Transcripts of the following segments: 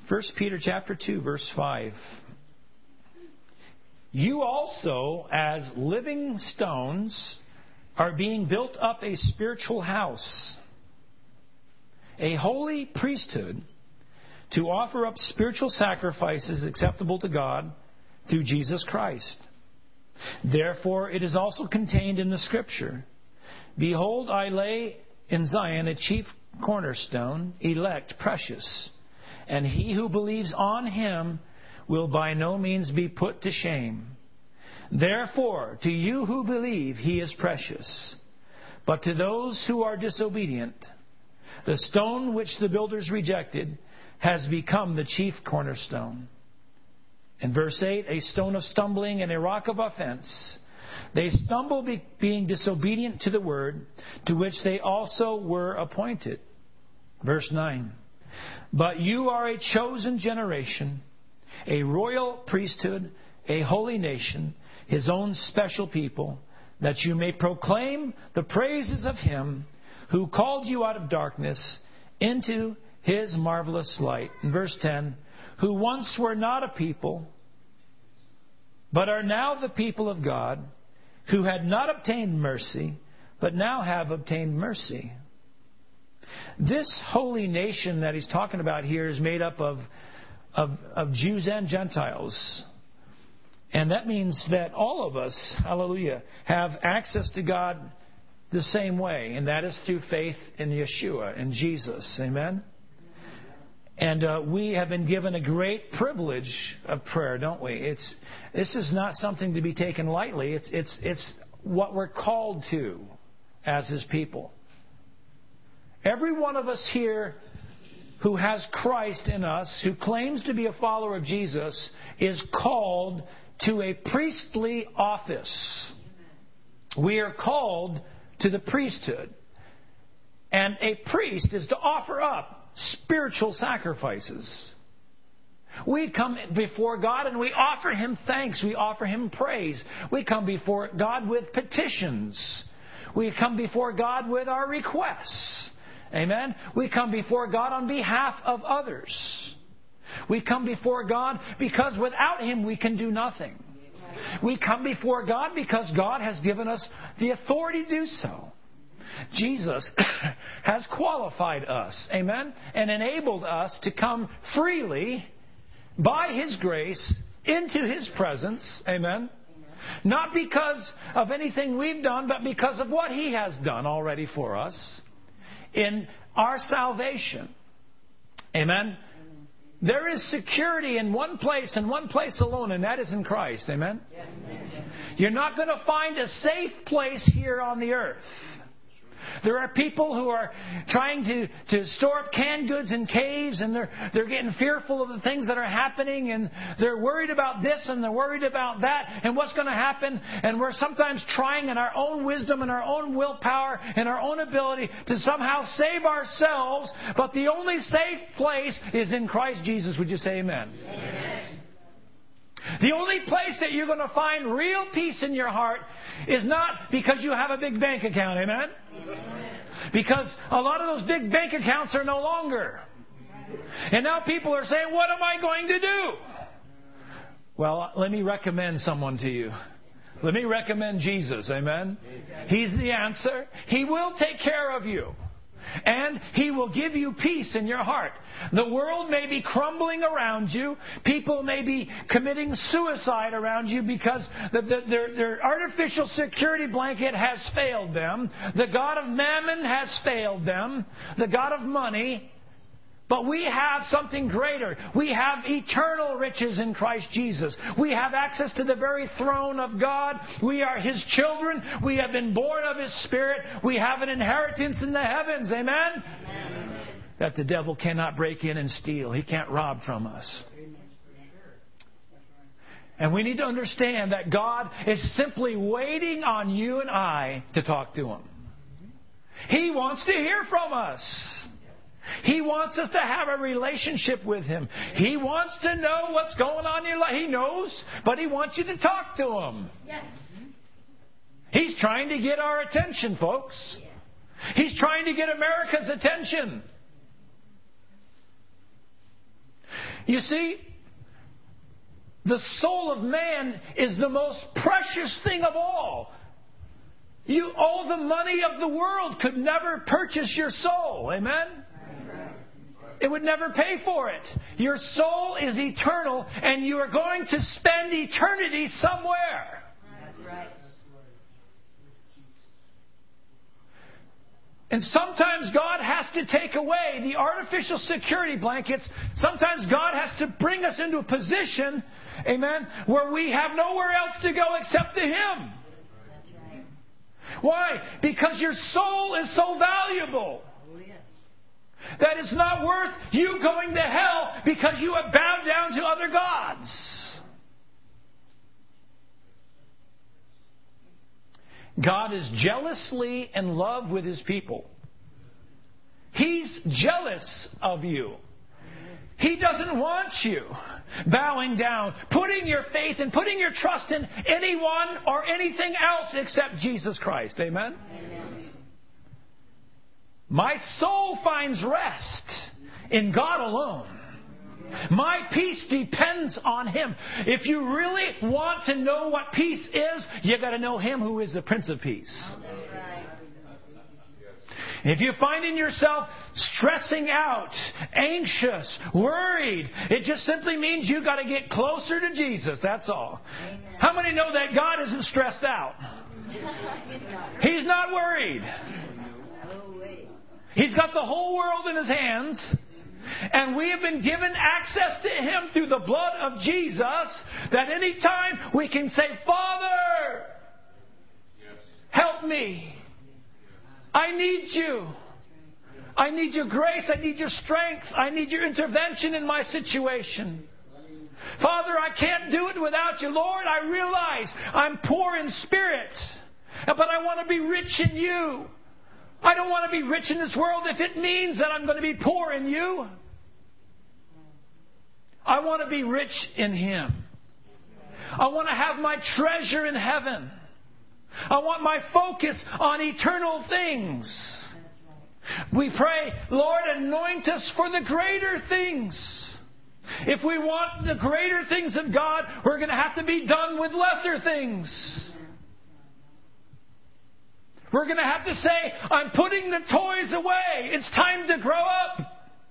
1 Peter chapter 2, verse 5. You also, as living stones, are being built up a spiritual house, a holy priesthood, to offer up spiritual sacrifices acceptable to God through Jesus Christ. Therefore, it is also contained in the Scripture, Behold, I lay in Zion a chief cornerstone, elect, precious, and he who believes on him will by no means be put to shame. Therefore, to you who believe, he is precious. But to those who are disobedient, the stone which the builders rejected has become the chief cornerstone. In verse 8, a stone of stumbling and a rock of offense. They stumble being disobedient to the word, to which they also were appointed. Verse 9, but you are a chosen generation, a royal priesthood, a holy nation, his own special people, that you may proclaim the praises of him who called you out of darkness into his marvelous light. In verse 10, who once were not a people, but are now the people of God, who had not obtained mercy, but now have obtained mercy. This holy nation that he's talking about here is made up of Jews and Gentiles. And that means that all of us, hallelujah, have access to God the same way. And that is through faith in Yeshua, in Jesus. Amen? And we have been given a great privilege of prayer, don't we? This is not something to be taken lightly. It's what we're called to as His people. Every one of us here who has Christ in us, who claims to be a follower of Jesus, is called to a priestly office. We are called to the priesthood. And a priest is to offer up spiritual sacrifices. We come before God and we offer Him thanks. We offer Him praise. We come before God with petitions. We come before God with our requests. Amen? We come before God on behalf of others. We come before God because without Him we can do nothing. We come before God because God has given us the authority to do so. Jesus has qualified us, amen, and enabled us to come freely by His grace into His presence, amen, not because of anything we've done, but because of what He has done already for us in our salvation, amen. There is security in one place and one place alone, and that is in Christ, amen. You're not going to find a safe place here on the earth. There are people who are trying to store up canned goods in caves, and they're getting fearful of the things that are happening, and they're worried about this and they're worried about that and what's going to happen. And we're sometimes trying in our own wisdom and our own willpower and our own ability to somehow save ourselves. But the only safe place is in Christ Jesus. Would you say amen? Amen. The only place that you're going to find real peace in your heart is not because you have a big bank account, amen? Because a lot of those big bank accounts are no longer. And now people are saying, what am I going to do? Well, let me recommend someone to you. Let me recommend Jesus, amen? He's the answer. He will take care of you. And He will give you peace in your heart. The world may be crumbling around you. People may be committing suicide around you because their artificial security blanket has failed them. The god of mammon has failed them. The god of money. But we have something greater. We have eternal riches in Christ Jesus. We have access to the very throne of God. We are His children. We have been born of His Spirit. We have an inheritance in the heavens. Amen? Amen. That the devil cannot break in and steal. He can't rob from us. And we need to understand that God is simply waiting on you and I to talk to Him. He wants to hear from us. He wants us to have a relationship with Him. He wants to know what's going on in your life. He knows, but He wants you to talk to Him. Yes. He's trying to get our attention, folks. He's trying to get America's attention. You see, the soul of man is the most precious thing of all. All the money of the world could never purchase your soul. Amen? It would never pay for it. Your soul is eternal, and you are going to spend eternity somewhere. That's right. And sometimes God has to take away the artificial security blankets. Sometimes God has to bring us into a position, amen, where we have nowhere else to go except to Him. That's right. Why? Because your soul is so valuable that it's not worth you going to hell because you have bowed down to other gods. God is jealously in love with His people. He's jealous of you. He doesn't want you bowing down, putting your faith and putting your trust in anyone or anything else except Jesus Christ. Amen? Amen. My soul finds rest in God alone. My peace depends on Him. If you really want to know what peace is, you got to know Him who is the Prince of Peace. That's right. If you're finding yourself stressing out, anxious, worried, it just simply means you got to get closer to Jesus. That's all. Amen. How many know that God isn't stressed out? He's not worried. He's got the whole world in His hands. And we have been given access to Him through the blood of Jesus, that any time we can say, Father, help me. I need you. I need your grace. I need your strength. I need your intervention in my situation. Father, I can't do it without you. Lord, I realize I'm poor in spirit, but I want to be rich in you. I don't want to be rich in this world if it means that I'm going to be poor in you. I want to be rich in Him. I want to have my treasure in heaven. I want my focus on eternal things. We pray, Lord, anoint us for the greater things. If we want the greater things of God, we're going to have to be done with lesser things. We're going to have to say, I'm putting the toys away. It's time to grow up.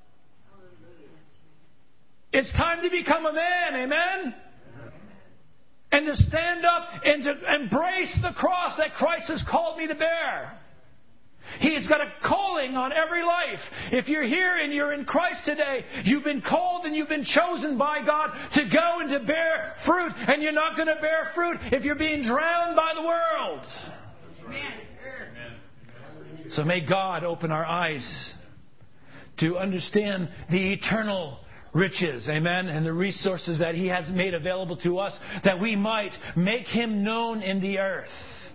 It's time to become a man. Amen? And to stand up and to embrace the cross that Christ has called me to bear. He's got a calling on every life. If you're here and you're in Christ today, you've been called and you've been chosen by God to go and to bear fruit. And you're not going to bear fruit if you're being drowned by the world. Amen. So may God open our eyes to understand the eternal riches, amen, and the resources that He has made available to us, that we might make Him known in the earth.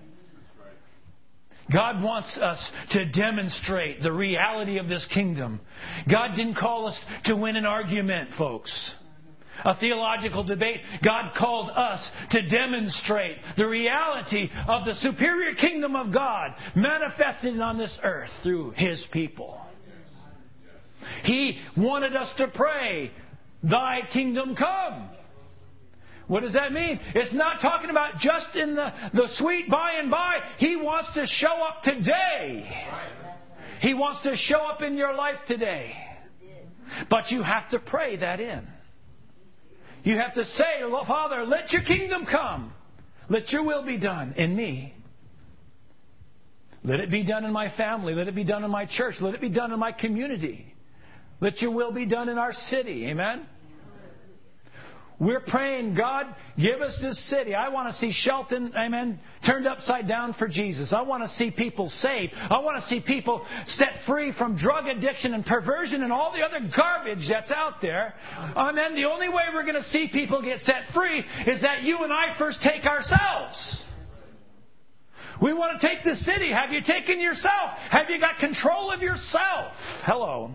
God wants us to demonstrate the reality of this kingdom. God didn't call us to win an argument, folks. A theological debate. God called us to demonstrate the reality of the superior kingdom of God manifested on this earth through His people. He wanted us to pray, Thy kingdom come. What does that mean? It's not talking about just in the sweet by and by. He wants to show up today. He wants to show up in your life today. But you have to pray that in. You have to say, Father, let your kingdom come. Let your will be done in me. Let it be done in my family. Let it be done in my church. Let it be done in my community. Let your will be done in our city. Amen? We're praying, God, give us this city. I want to see Shelton, amen, turned upside down for Jesus. I want to see people saved. I want to see people set free from drug addiction and perversion and all the other garbage that's out there. Amen. The only way we're going to see people get set free is that you and I first take ourselves. We want to take the city. Have you taken yourself? Have you got control of yourself? Hello.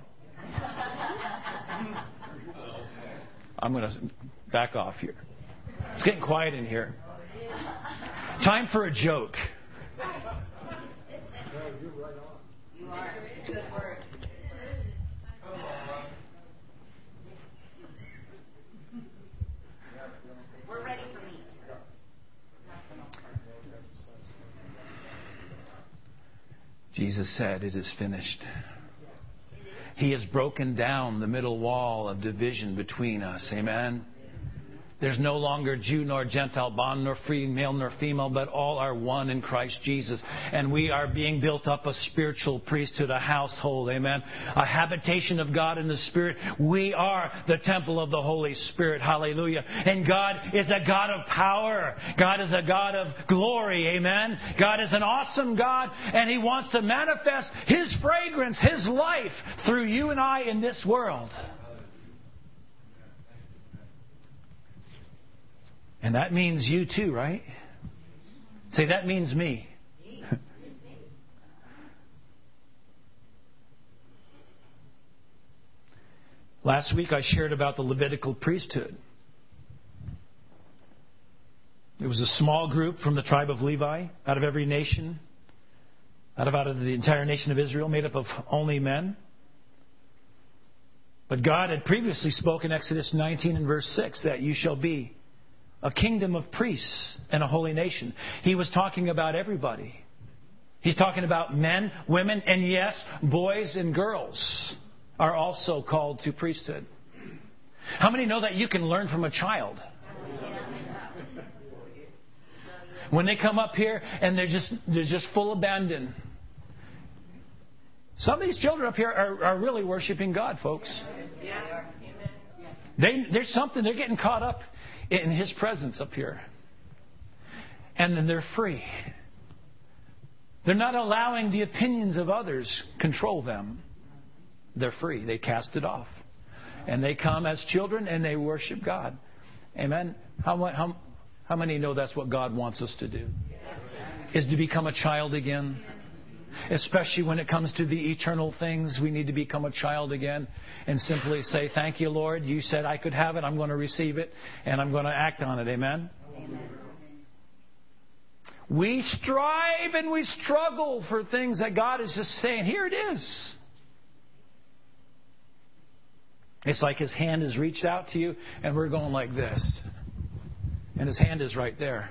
I'm going to back off here. It's getting quiet in here. Time for a joke. You are. Good word. Jesus said, "It is finished." He has broken down the middle wall of division between us. Amen. There's no longer Jew nor Gentile, bond nor free, male nor female, but all are one in Christ Jesus. And we are being built up a spiritual priesthood, a household, amen, a habitation of God in the Spirit. We are the temple of the Holy Spirit, hallelujah. And God is a God of power. God is a God of glory, amen. God is an awesome God, and He wants to manifest His fragrance, His life through you and I in this world. And that means you too, right? Say, that means me. Last week I shared about the Levitical priesthood. It was a small group from the tribe of Levi, out of every nation, out of the entire nation of Israel, made up of only men. But God had previously spoken, Exodus 19 and verse 6, that you shall be a kingdom of priests and a holy nation. He was talking about everybody. He's talking about men, women, and yes, boys and girls are also called to priesthood. How many know that you can learn from a child? When they come up here and they're just full abandon. Some of these children up here are really worshiping God, folks. There's something, they're getting caught up in His presence up here. And then they're free. They're not allowing the opinions of others control them. They're free. They cast it off. And they come as children and they worship God. Amen. How many know that's what God wants us to do? Is to become a child again. Especially when it comes to the eternal things, we need to become a child again and simply say, thank you, Lord. You said I could have it. I'm going to receive it and I'm going to act on it. Amen? Amen. We strive and we struggle for things that God is just saying, here it is. It's like His hand has reached out to you and we're going like this. And His hand is right there.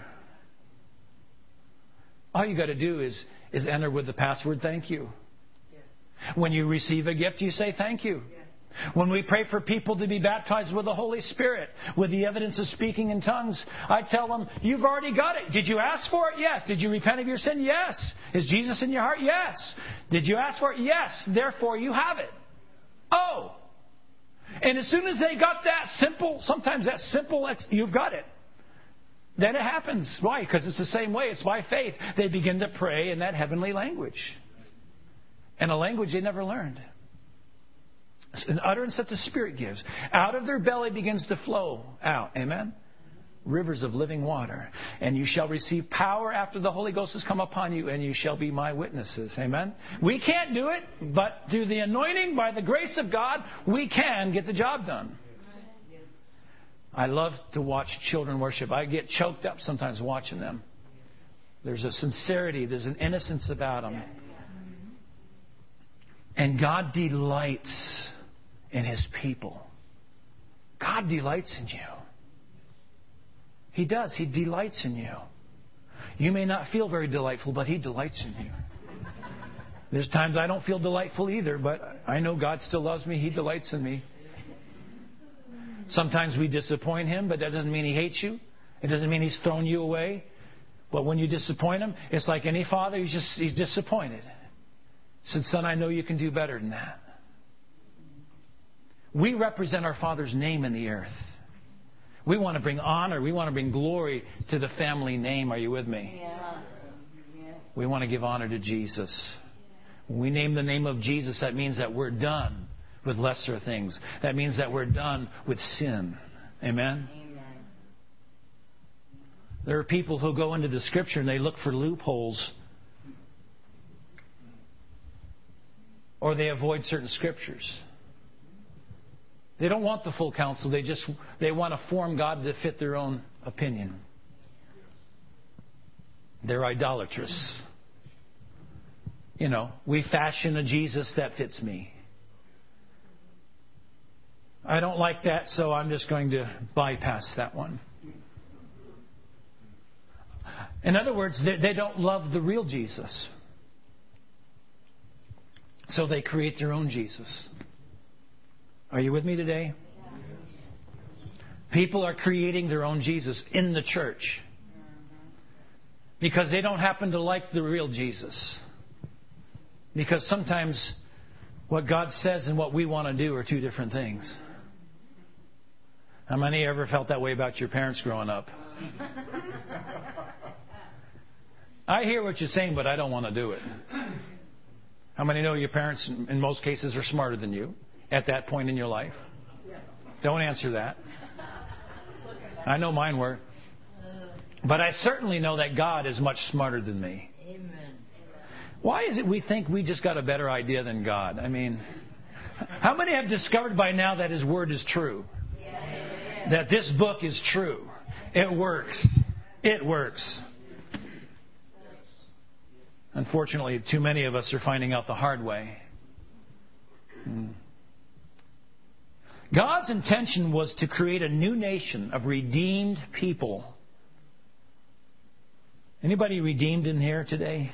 All you got to do is enter with the password, thank you. When you receive a gift, you say thank you. When we pray for people to be baptized with the Holy Spirit, with the evidence of speaking in tongues, I tell them, you've already got it. Did you ask for it? Yes. Did you repent of your sin? Yes. Is Jesus in your heart? Yes. Did you ask for it? Yes. Therefore, you have it. Oh. And as soon as they got that simple, sometimes that simple, you've got it. Then it happens. Why? Because it's the same way. It's by faith. They begin to pray in that heavenly language. And a language they never learned. It's an utterance that the Spirit gives. Out of their belly begins to flow out. Amen? Rivers of living water. And you shall receive power after the Holy Ghost has come upon you, and you shall be my witnesses. Amen? We can't do it, but through the anointing, by the grace of God, we can get the job done. I love to watch children worship. I get choked up sometimes watching them. There's a sincerity, there's an innocence about them. And God delights in His people. God delights in you. He does. He delights in you. You may not feel very delightful, but He delights in you. There's times I don't feel delightful either, but I know God still loves me. He delights in me. Sometimes we disappoint Him, but that doesn't mean He hates you. It doesn't mean He's thrown you away. But when you disappoint Him, it's like any father, He's disappointed. He said, son, I know you can do better than that. We represent our Father's name in the earth. We want to bring honor. We want to bring glory to the family name. Are you with me? Yeah. We want to give honor to Jesus. When we name the name of Jesus, that means that we're done with lesser things. That means that we're done with sin. Amen? Amen. There are people who go into the Scripture and they look for loopholes. Or they avoid certain Scriptures. They don't want the full counsel. They want to form God to fit their own opinion. They're idolatrous. You know, we fashion a Jesus that fits me. I don't like that, so I'm just going to bypass that one. In other words, they don't love the real Jesus. So they create their own Jesus. Are you with me today? People are creating their own Jesus in the church because they don't happen to like the real Jesus. Because sometimes what God says and what we want to do are two different things. How many ever felt that way about your parents growing up? I hear what you're saying, but I don't want to do it. How many know your parents, in most cases, are smarter than you at that point in your life? Don't answer that. I know mine were. But I certainly know that God is much smarter than me. Amen. Why is it we think we just got a better idea than God? I mean, how many have discovered by now that His Word is true? That this book is true? It works. It works. Unfortunately, too many of us are finding out the hard way. God's intention was to create a new nation of redeemed people. Anybody redeemed in here today?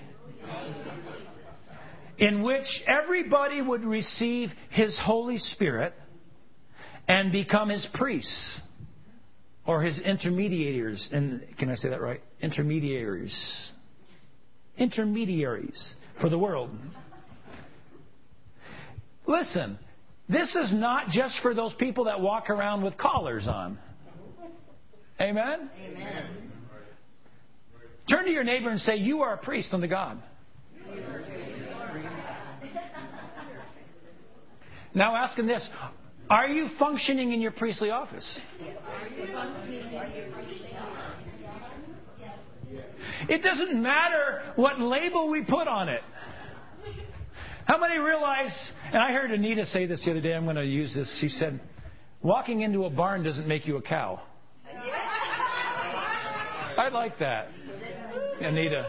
In which everybody would receive His Holy Spirit and become His priests or His intermediaries. And can I say that right? Intermediaries for the world. Listen, this is not just for those people that walk around with collars on. Amen? Amen. Turn to your neighbor and say, you are a priest unto God. Now ask him this. Are you functioning in your priestly office? It doesn't matter what label we put on it. How many realize, and I heard Anita say this the other day, I'm going to use this. She said, walking into a barn doesn't make you a cow. I like that, Anita.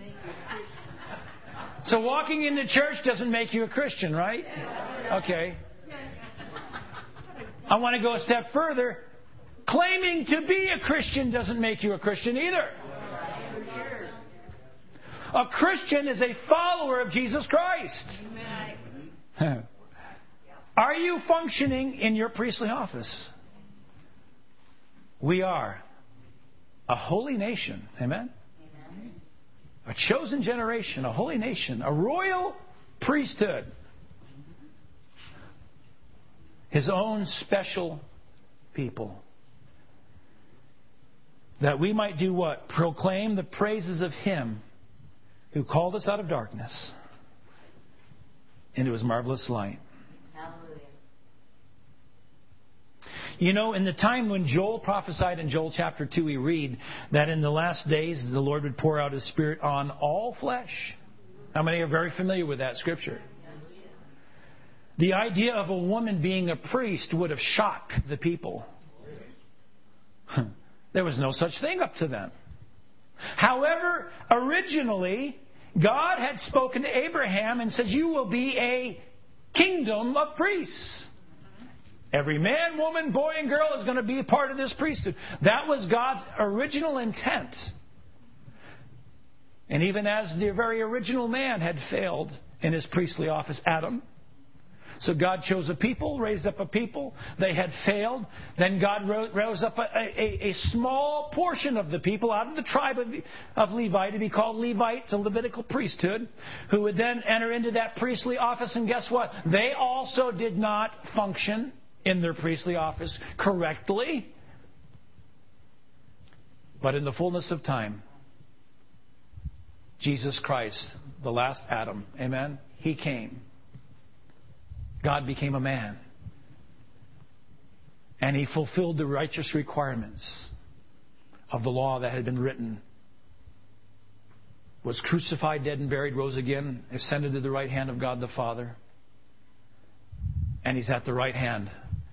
So walking into church doesn't make you a Christian, right? Okay. I want to go a step further. Claiming to be a Christian doesn't make you a Christian either. A Christian is a follower of Jesus Christ. Are you functioning in your priestly office? We are a holy nation. Amen? A chosen generation, a holy nation, a royal priesthood. His own special people. That we might do what? Proclaim the praises of Him who called us out of darkness into His marvelous light. Hallelujah. You know, in the time when Joel prophesied in Joel chapter 2, we read that in the last days the Lord would pour out His Spirit on all flesh. How many are very familiar with that scripture? The idea of a woman being a priest would have shocked the people. There was no such thing up to then. However, originally, God had spoken to Abraham and said, you will be a kingdom of priests. Every man, woman, boy, and girl is going to be a part of this priesthood. That was God's original intent. And even as the very original man had failed in his priestly office, Adam. So God chose a people, raised up a people. They had failed. Then God rose up a small portion of the people out of the tribe of Levi to be called Levites, a Levitical priesthood, who would then enter into that priestly office. And guess what? They also did not function in their priestly office correctly. But in the fullness of time, Jesus Christ, the last Adam, amen, He came. God became a man. And He fulfilled the righteous requirements of the law that had been written. Was crucified, dead, and buried, rose again, ascended to the right hand of God the Father. And He's at the right hand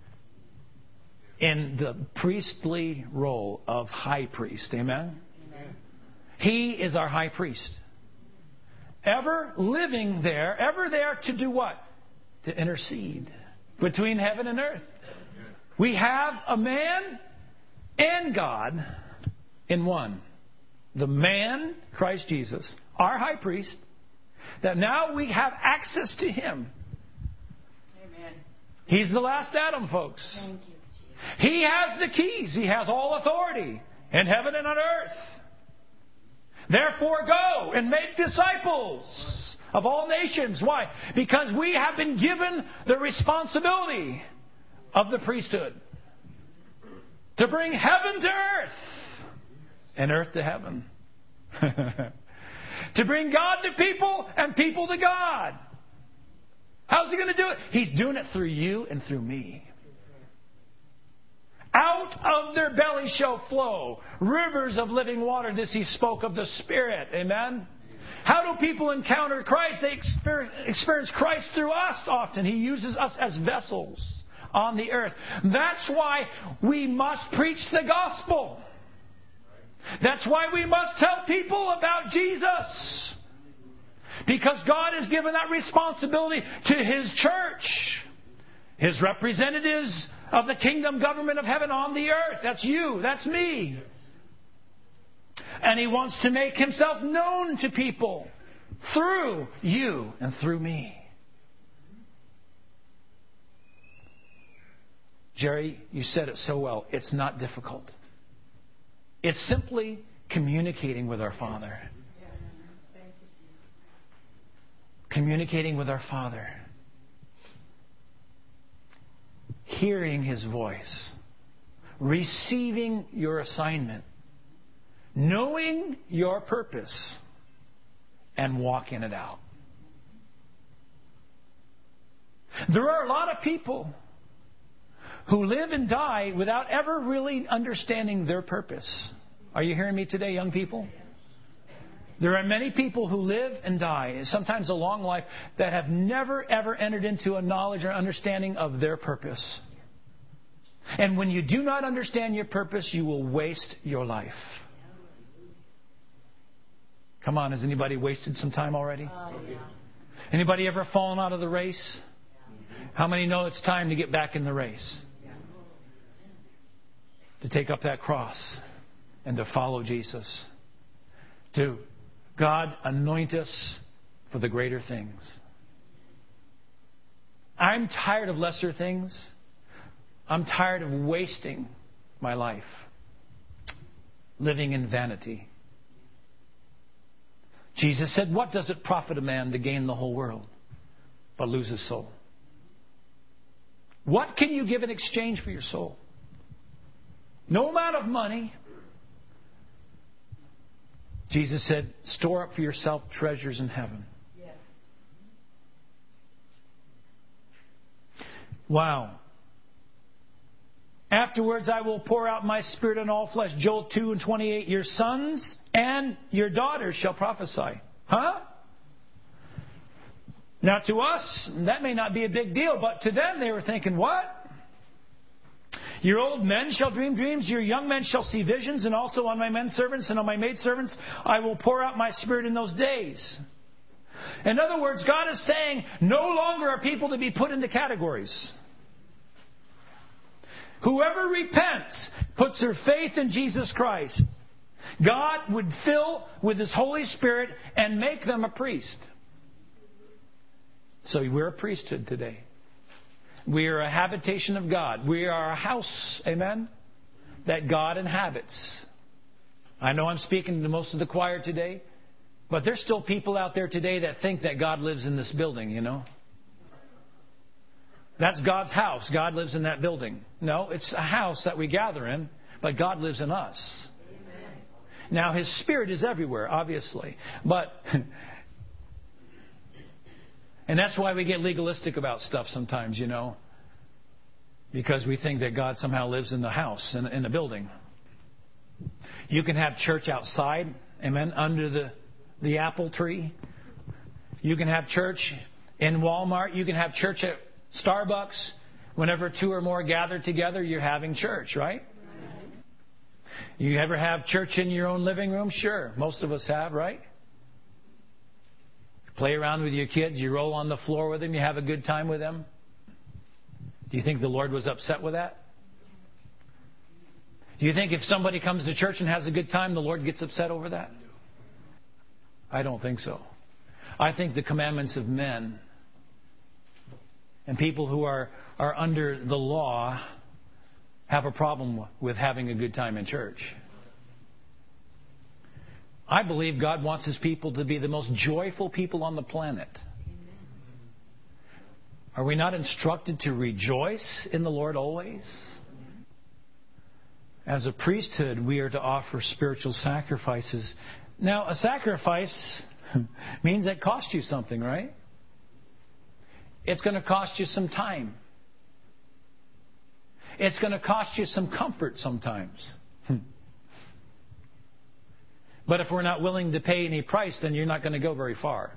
in the priestly role of high priest. Amen? Amen. He is our high priest. Ever living there, ever there to do what? To intercede between heaven and earth. We have a man and God in one. The man, Christ Jesus, our high priest, that now we have access to Him. Amen. He's the last Adam, folks. Thank you, Jesus. He has the keys. He has all authority in heaven and on earth. Therefore, go and make disciples of all nations. Why? Because we have been given the responsibility of the priesthood to bring heaven to earth and earth to heaven. To bring God to people and people to God. How's He going to do it? He's doing it through you and through me. Out of their belly shall flow rivers of living water. This He spoke of the Spirit. Amen? How do people encounter Christ? They experience Christ through us often. He uses us as vessels on the earth. That's why we must preach the gospel. That's why we must tell people about Jesus. Because God has given that responsibility to His church. His representatives of the kingdom government of heaven on the earth. That's you. That's me. And He wants to make Himself known to people through you and through me. Jerry, you said it so well. It's not difficult. It's simply communicating with our Father. Communicating with our Father. Hearing His voice. Receiving your assignment. Knowing your purpose. And walking it out. There are a lot of people who live and die without ever really understanding their purpose. Are you hearing me today, young people? There are many people who live and die, sometimes a long life, that have never ever entered into a knowledge or understanding of their purpose. And when you do not understand your purpose, you will waste your life. Come on, has anybody wasted some time already? Anybody ever fallen out of the race? How many know it's time to get back in the race? To take up that cross and to follow Jesus. To God anoint us for the greater things. I'm tired of lesser things. I'm tired of wasting my life living in vanity. Jesus said, what does it profit a man to gain the whole world but lose his soul? What can you give in exchange for your soul? No amount of money. Jesus said, store up for yourself treasures in heaven. Yes. Wow. Afterwards I will pour out my Spirit on all flesh. Joel 2:28. Your sons and your daughters shall prophesy. Huh? Now to us, that may not be a big deal, but to them they were thinking, what? Your old men shall dream dreams, your young men shall see visions, and also on my men servants and on my maid servants I will pour out my Spirit in those days. In other words, God is saying, no longer are people to be put into categories. Whoever repents, puts their faith in Jesus Christ, God would fill with His Holy Spirit and make them a priest. So we're a priesthood today. We are a habitation of God. We are a house, amen, that God inhabits. I know I'm speaking to most of the choir today, but there's still people out there today that think that God lives in this building, you know. That's God's house. God lives in that building. No, it's a house that we gather in, but God lives in us. Amen. Now, His Spirit is everywhere, obviously. But, and that's why we get legalistic about stuff sometimes, you know. Because we think that God somehow lives in the house, in the building. You can have church outside, amen, under the apple tree. You can have church in Walmart. You can have church at Starbucks. Whenever two or more gather together, you're having church, right? You ever have church in your own living room? Sure. Most of us have, right? You play around with your kids. You roll on the floor with them. You have a good time with them. Do you think the Lord was upset with that? Do you think if somebody comes to church and has a good time, the Lord gets upset over that? I don't think so. I think the commandments of men and people who are under the law have a problem with having a good time in church. I believe God wants His people to be the most joyful people on the planet. Are we not instructed to rejoice in the Lord always? As a priesthood, we are to offer spiritual sacrifices. Now, a sacrifice means it costs you something, right? It's going to cost you some time. It's going to cost you some comfort sometimes. But if we're not willing to pay any price, then you're not going to go very far.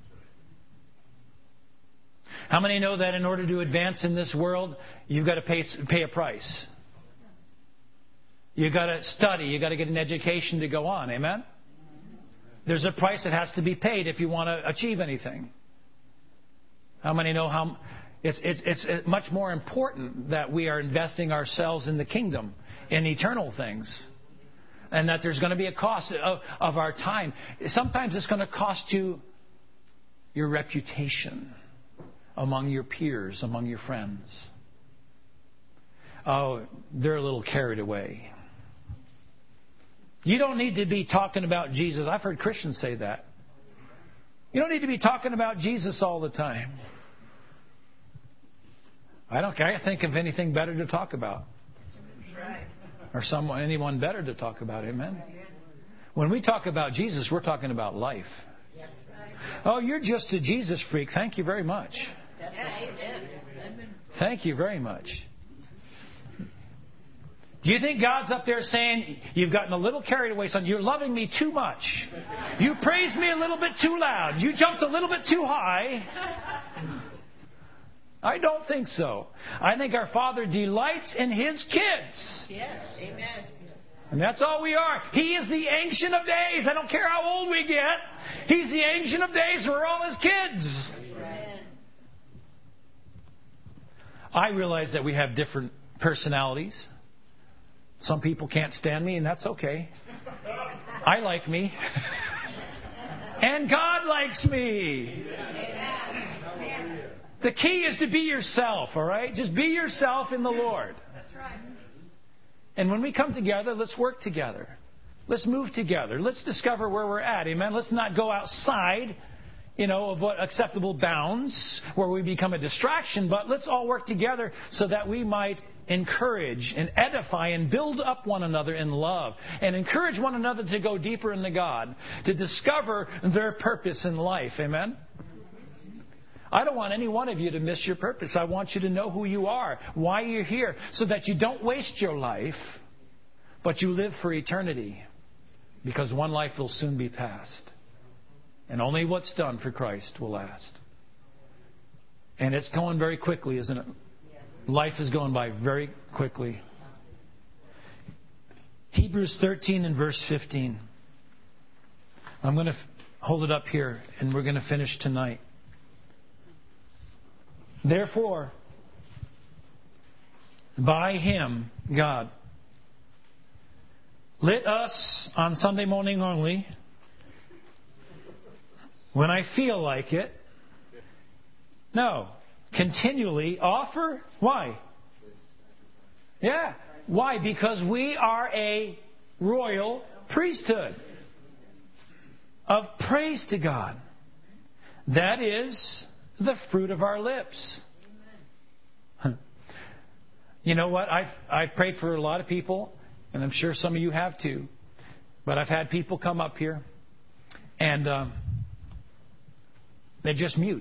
How many know that in order to advance in this world, you've got to pay a price? You've got to study. You've got to get an education to go on. Amen? There's a price that has to be paid if you want to achieve anything. How many know how it's much more important that we are investing ourselves in the kingdom, in eternal things, and that there's going to be a cost of our time. Sometimes it's going to cost you your reputation among your peers, among your friends. Oh, they're a little carried away. You don't need to be talking about Jesus. I've heard Christians say that. You don't need to be talking about Jesus all the time. I can't think of anything better to talk about. Or anyone better to talk about. Amen? When we talk about Jesus, we're talking about life. Oh, you're just a Jesus freak. Thank you very much. Thank you very much. Do you think God's up there saying, you've gotten a little carried away, son? You're loving me too much. You praised me a little bit too loud. You jumped a little bit too high. I don't think so. I think our Father delights in His kids. Yes, amen. And that's all we are. He is the Ancient of Days. I don't care how old we get. He's the Ancient of Days. We're all His kids. Amen. I realize that we have different personalities. Some people can't stand me, and that's okay. I like me. And God likes me. The key is to be yourself, all right? Just be yourself in the Lord. That's right. And when we come together, let's work together. Let's move together. Let's discover where we're at, amen? Let's not go outside, of what acceptable bounds, where we become a distraction, but let's all work together so that we might encourage and edify and build up one another in love and encourage one another to go deeper into God, to discover their purpose in life. Amen? I don't want any one of you to miss your purpose. I want you to know who you are, why you're here, so that you don't waste your life, but you live for eternity, because one life will soon be past. And only what's done for Christ will last. And it's going very quickly, isn't it? Life is going by very quickly. Hebrews 13 and verse 15. I'm going to hold it up here, and we're going to finish tonight. Therefore, by Him, God, let us, on Sunday morning only, when I feel like it, no, continually offer. Why? Yeah. Why? Because we are a royal priesthood of praise to God. That is the fruit of our lips. You know what? I've prayed for a lot of people, and I'm sure some of you have too. But I've had people come up here, and they're just mute.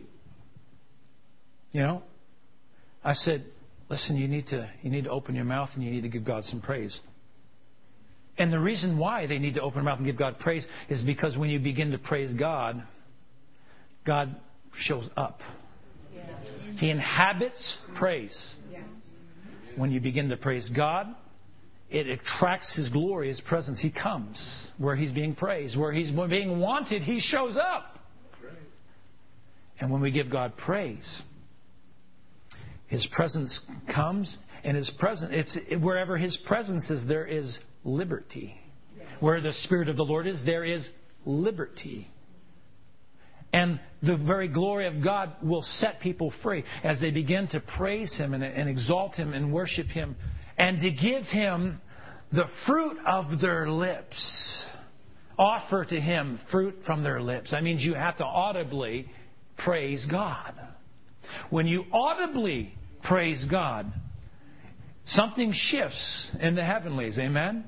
I said, listen, you need to open your mouth and you need to give God some praise. And the reason why they need to open their mouth and give God praise is because when you begin to praise God, God shows up. Yeah. He inhabits praise. Yeah. When you begin to praise God, it attracts His glory, His presence. He comes where He's being praised. Where He's being wanted, He shows up. And when we give God praise, His presence comes, and His presence, wherever His presence is, there is liberty. Where the Spirit of the Lord is, there is liberty. And the very glory of God will set people free as they begin to praise Him and exalt Him and worship Him and to give Him the fruit of their lips. Offer to Him fruit from their lips. That means you have to audibly praise God. When you audibly praise God, something shifts in the heavenlies. Amen?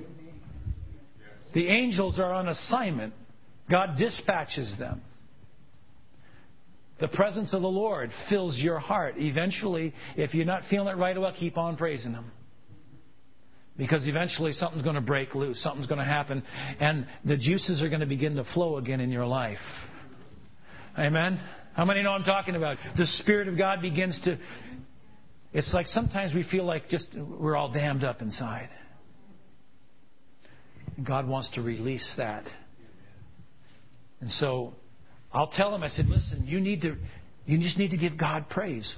The angels are on assignment. God dispatches them. The presence of the Lord fills your heart. Eventually, if you're not feeling it right away, keep on praising Him. Because eventually something's going to break loose. Something's going to happen. And the juices are going to begin to flow again in your life. Amen? How many know I'm talking about? The Spirit of God begins to... It's like sometimes we feel like just we're all dammed up inside. And God wants to release that. And so I'll tell Him, I said, listen, you just need to give God praise.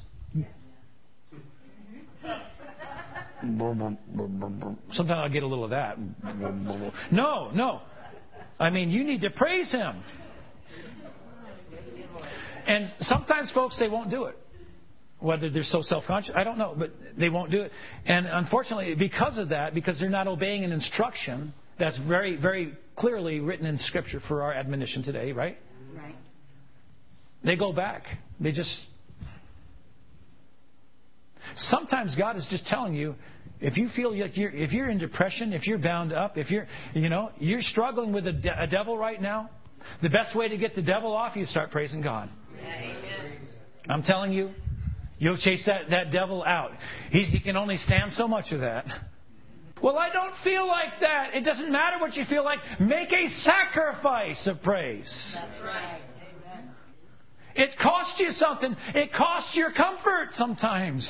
Sometimes I'll get a little of that. No. I mean, you need to praise Him. And sometimes folks, they won't do it. Whether they're so self-conscious, I don't know, but they won't do it. And unfortunately, because of that, because they're not obeying an instruction that's very, very clearly written in Scripture for our admonition today, right? Right. They go back. They just... Sometimes God is just telling you, if you feel like if you're in depression, if you're bound up, if you're struggling with a devil right now, the best way to get the devil off you is start praising God. Amen. I'm telling you, you'll chase that devil out. He can only stand so much of that. Well, I don't feel like that. It doesn't matter what you feel like. Make a sacrifice of praise. That's right. Amen. It costs you something. It costs your comfort sometimes.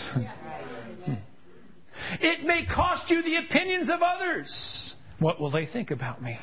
It may cost you the opinions of others. What will they think about me?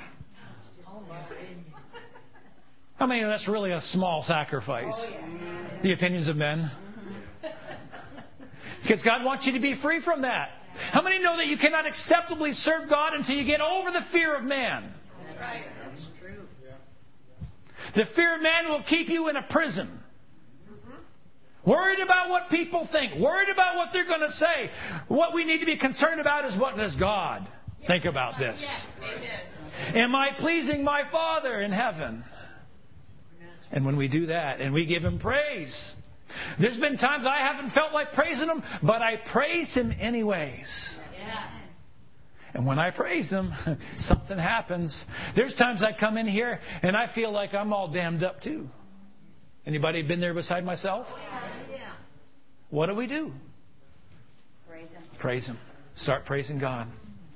I mean, that's really a small sacrifice. The opinions of men. Because God wants you to be free from that. How many know that you cannot acceptably serve God until you get over the fear of man? That's right. That's true. The fear of man will keep you in a prison. Worried about what people think. Worried about what they're going to say. What we need to be concerned about is what does God think about this? Am I pleasing my Father in heaven? And when we do that and we give Him praise, there's been times I haven't felt like praising Him, but I praise Him anyways. And when I praise Him, something happens. There's times I come in here and I feel like I'm all damned up too. Anybody been there beside myself? What do we do? Praise Him. Praise Him. Start praising God.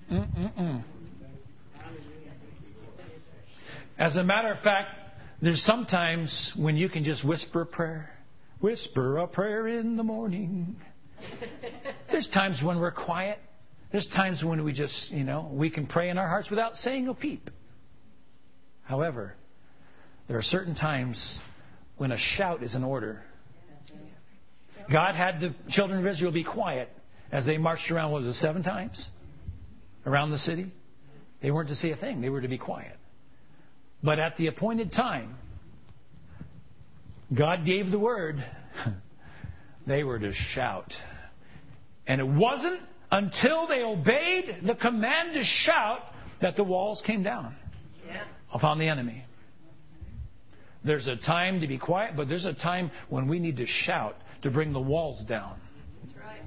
As a matter of fact, there's sometimes when you can just whisper a prayer. Whisper a prayer in the morning. There's times when we're quiet. There's times when we just, we can pray in our hearts without saying a peep. However, there are certain times when a shout is in order. God had the children of Israel be quiet as they marched around, 7 times? Around the city? They weren't to say a thing. They were to be quiet. But at the appointed time, God gave the word. They were to shout. And it wasn't until they obeyed the command to shout that the walls came down upon the enemy. There's a time to be quiet, but there's a time when we need to shout to bring the walls down. That's right.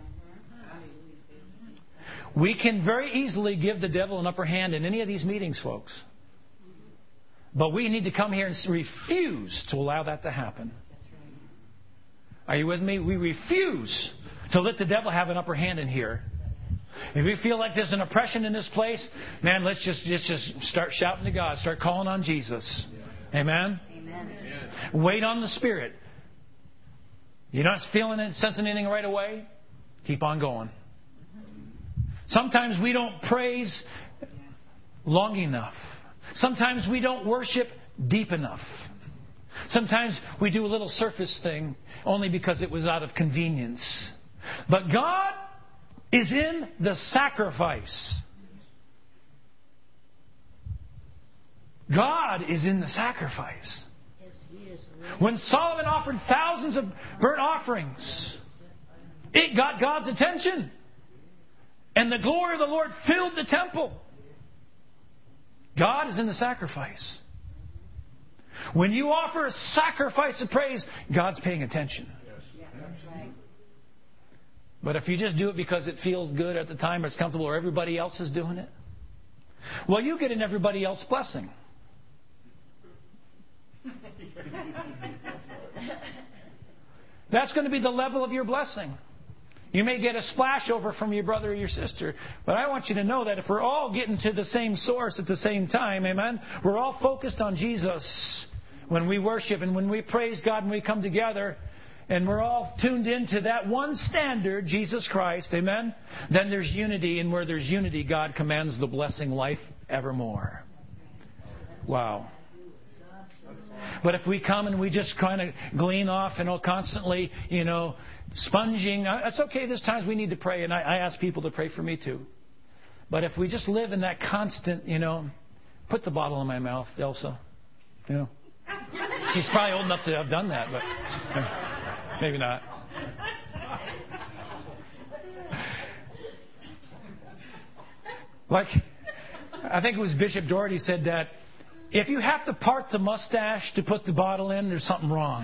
We can very easily give the devil an upper hand in any of these meetings, folks. But we need to come here and refuse to allow that to happen. Are you with me? We refuse to let the devil have an upper hand in here. If we feel like there's an oppression in this place, man, let's just start shouting to God. Start calling on Jesus. Amen? Amen. Wait on the Spirit. You're not feeling it, sensing anything right away? Keep on going. Sometimes we don't praise long enough. Sometimes we don't worship deep enough. Sometimes we do a little surface thing only because it was out of convenience. But God is in the sacrifice. God is in the sacrifice. When Solomon offered thousands of burnt offerings, it got God's attention. And the glory of the Lord filled the temple. God is in the sacrifice. When you offer a sacrifice of praise, God's paying attention. Yeah, that's right. But if you just do it because it feels good at the time, or it's comfortable, or everybody else is doing it, well, you get an everybody else blessing. That's going to be the level of your blessing. You may get a splash over from your brother or your sister, but I want you to know that if we're all getting to the same source at the same time, amen, we're all focused on Jesus when we worship and when we praise God and we come together, and we're all tuned into that one standard, Jesus Christ, amen, then there's unity, and where there's unity, God commands the blessing life evermore. Wow. But if we come and we just kind of glean off and constantly, sponging, it's okay. There's times we need to pray, and I ask people to pray for me too. But if we just live in that constant, put the bottle in my mouth, Elsa. She's probably old enough to have done that, but maybe not. Like, I think it was Bishop Doherty said that if you have to part the mustache to put the bottle in, there's something wrong.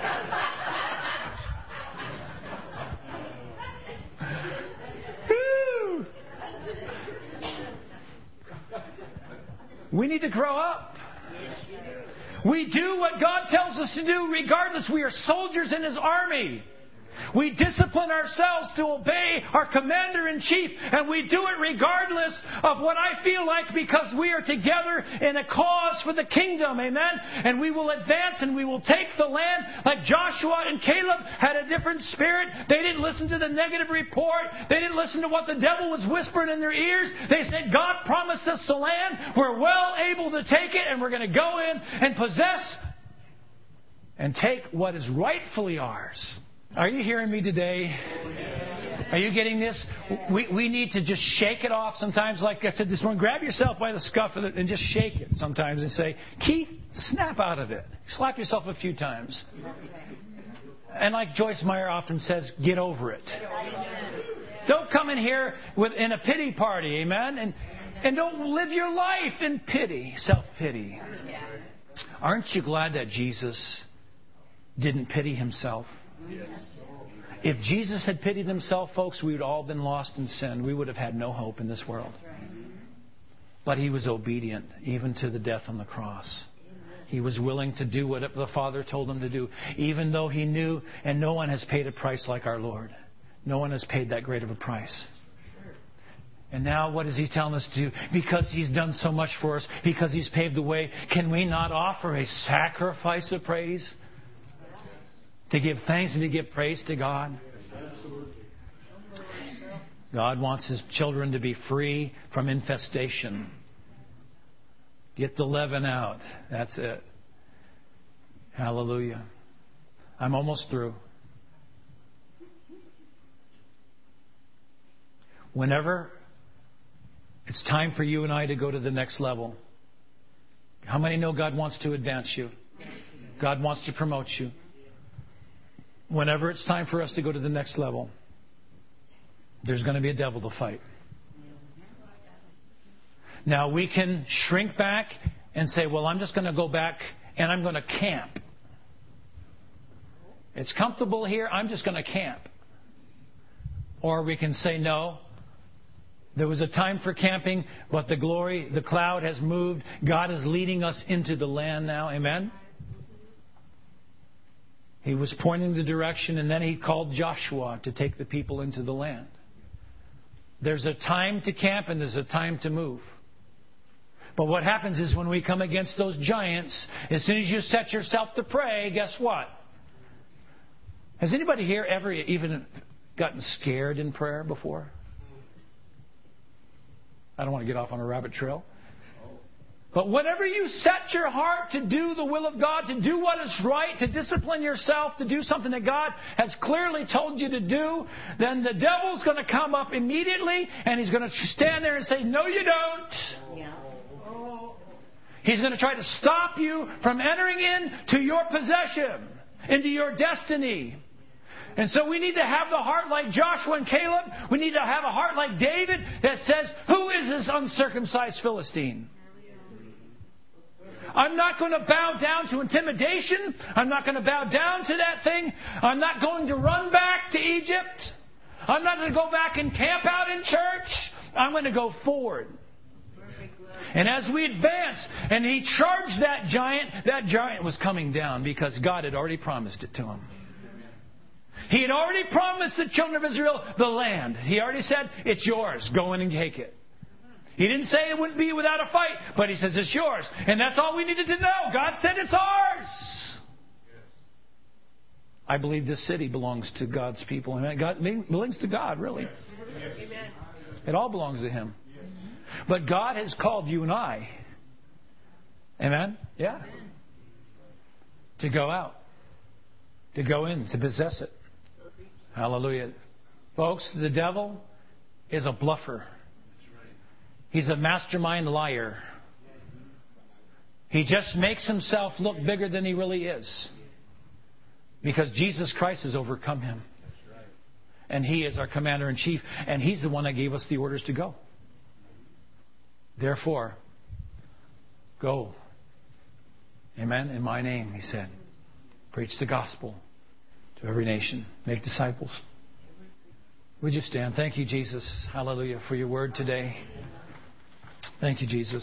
We need to grow up. We do what God tells us to do regardless. We are soldiers in His army. We discipline ourselves to obey our commander-in-chief, and we do it regardless of what I feel like, because we are together in a cause for the kingdom. Amen? And we will advance and we will take the land. Like Joshua and Caleb had a different spirit. They didn't listen to the negative report. They didn't listen to what the devil was whispering in their ears. They said, God promised us the land. We're well able to take it, and we're going to go in and possess and take what is rightfully ours. Are you hearing me today? Are you getting this? We need to just shake it off sometimes. Like I said this morning, grab yourself by the scuff of it and just shake it sometimes and say, Keith, snap out of it. Slap yourself a few times. And like Joyce Meyer often says, get over it. Don't come in here in a pity party, amen? And don't live your life in pity, self-pity. Aren't you glad that Jesus didn't pity Himself? If Jesus had pitied Himself, folks, we would all have been lost in sin. We would have had no hope in this world. But He was obedient, even to the death on the cross. He was willing to do what the Father told Him to do, even though He knew, and no one has paid a price like our Lord. No one has paid that great of a price. And now what is He telling us to do? Because He's done so much for us, because He's paved the way, can we not offer a sacrifice of praise? To give thanks and to give praise to God. God wants His children to be free from infestation. Get the leaven out. That's it. Hallelujah. I'm almost through. Whenever it's time for you and I to go to the next level, how many know God wants to advance you? God wants to promote you. Whenever it's time for us to go to the next level, there's going to be a devil to fight. Now, we can shrink back and say, well, I'm just going to go back and I'm going to camp. It's comfortable here, I'm just going to camp. Or we can say, no, there was a time for camping, but the cloud has moved. God is leading us into the land now. Amen? He was pointing the direction, and then He called Joshua to take the people into the land. There's a time to camp and there's a time to move. But what happens is when we come against those giants, as soon as you set yourself to pray, guess what? Has anybody here ever even gotten scared in prayer before? I don't want to get off on a rabbit trail. But whenever you set your heart to do the will of God, to do what is right, to discipline yourself, to do something that God has clearly told you to do, then the devil's going to come up immediately and he's going to stand there and say, no, you don't. He's going to try to stop you from entering into your possession, into your destiny. And so we need to have the heart like Joshua and Caleb. We need to have a heart like David that says, who is this uncircumcised Philistine? I'm not going to bow down to intimidation. I'm not going to bow down to that thing. I'm not going to run back to Egypt. I'm not going to go back and camp out in church. I'm going to go forward. And as we advance, and he charged that giant was coming down because God had already promised it to him. He had already promised the children of Israel the land. He already said, it's yours. Go in and take it. He didn't say it wouldn't be without a fight, but he says it's yours. And that's all we needed to know. God said it's ours. I believe this city belongs to God's people. And God belongs to God, really. Amen. It all belongs to Him. But God has called you and I. Amen? Yeah. To go out. To go in. To possess it. Hallelujah. Folks, the devil is a bluffer. He's a mastermind liar. He just makes himself look bigger than he really is. Because Jesus Christ has overcome him. And He is our commander-in-chief. And He's the one that gave us the orders to go. Therefore, go. Amen. In my name, He said. Preach the gospel to every nation. Make disciples. Would you stand? Thank you, Jesus. Hallelujah, for your word today. Thank you, Jesus.